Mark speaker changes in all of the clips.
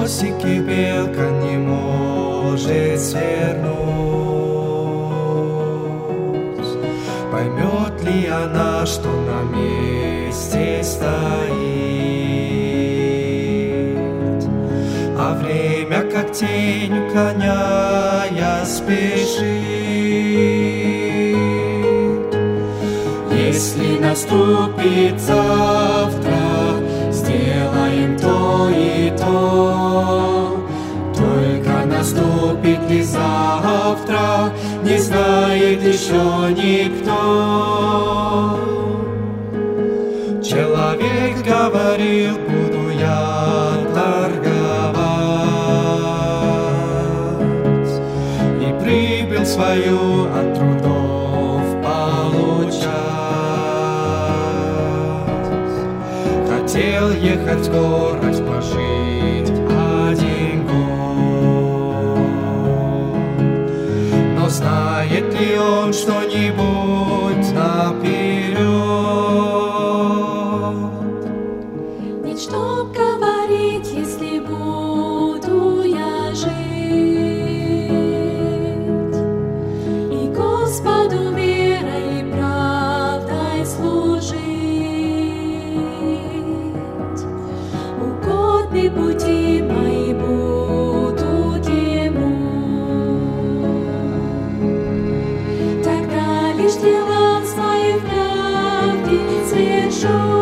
Speaker 1: хвостики белка не может свернуть. Поймет ли она, что на месте стоит? А время, как тень уклоняя, спешит. Если наступит завтра, сделаем то и то. Только наступит ли завтра, не знает еще никто. Человек говорил, буду я торговать, и прибыль свою от трудов получать. Хотел ехать в скорость, пожить один год. Но знает ли он что-нибудь наперед?
Speaker 2: Нет, чтоб говорить, если буду я жить и Господу верой и правдой служить. Угодны пути мои будут Ему. Тогда лишь дела свои в правде свершу.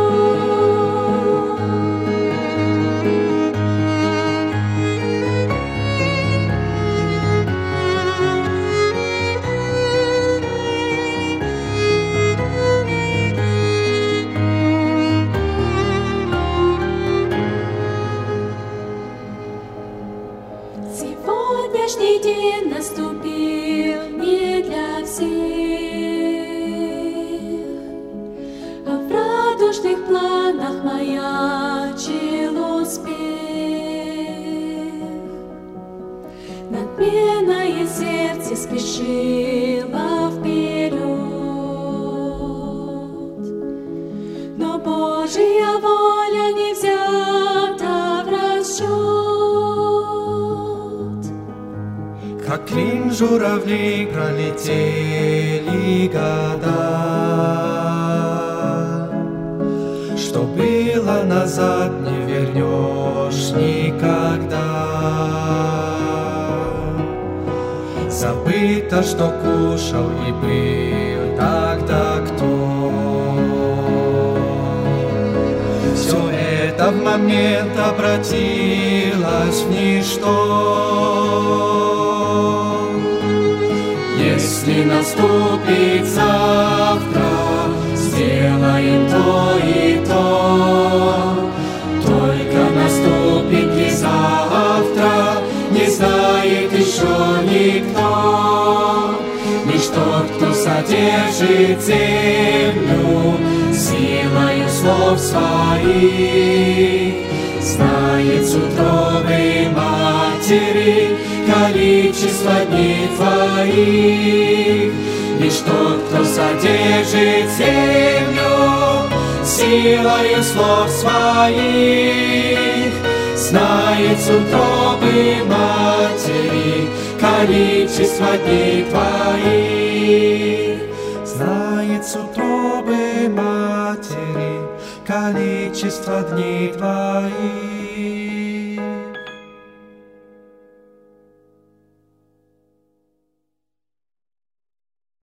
Speaker 2: Сегодняшний день наступил не для всех, а в радужных планах маячил успех. Надменное сердце спешило вперед, но Божья воля не взята в расчет.
Speaker 1: Как клин журавли пролетели года, что было назад, не вернешь никогда. Забыто, что кушал и был тогда кто. Все это в момент обратилось в ничто. Если наступит завтра, сделаем то и то. Только наступит ли завтра, не знает еще никто. Лишь тот, кто содержит землю силою слов своих, знает с утробы матери количество дней твоих. Лишь тот, кто содержит землю силою слов своих, знает с утробы матери количество дней твоих. Знает с утробы матери количество дней твоих.